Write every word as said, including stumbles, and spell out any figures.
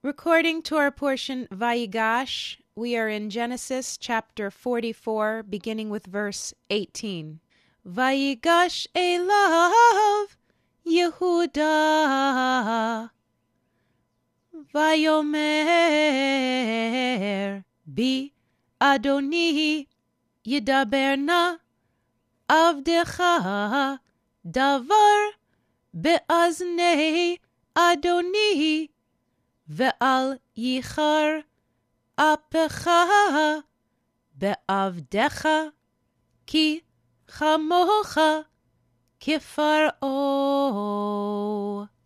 According to our portion Vayigash, we are in Genesis chapter forty-four, beginning with verse eighteen. Vayigash elav Yehuda Vayomer bi Adoni Yidaberna Avdecha Davar Be'aznei Adoni Ve'al yichar apecha be'avdecha ki chamocha kifaro.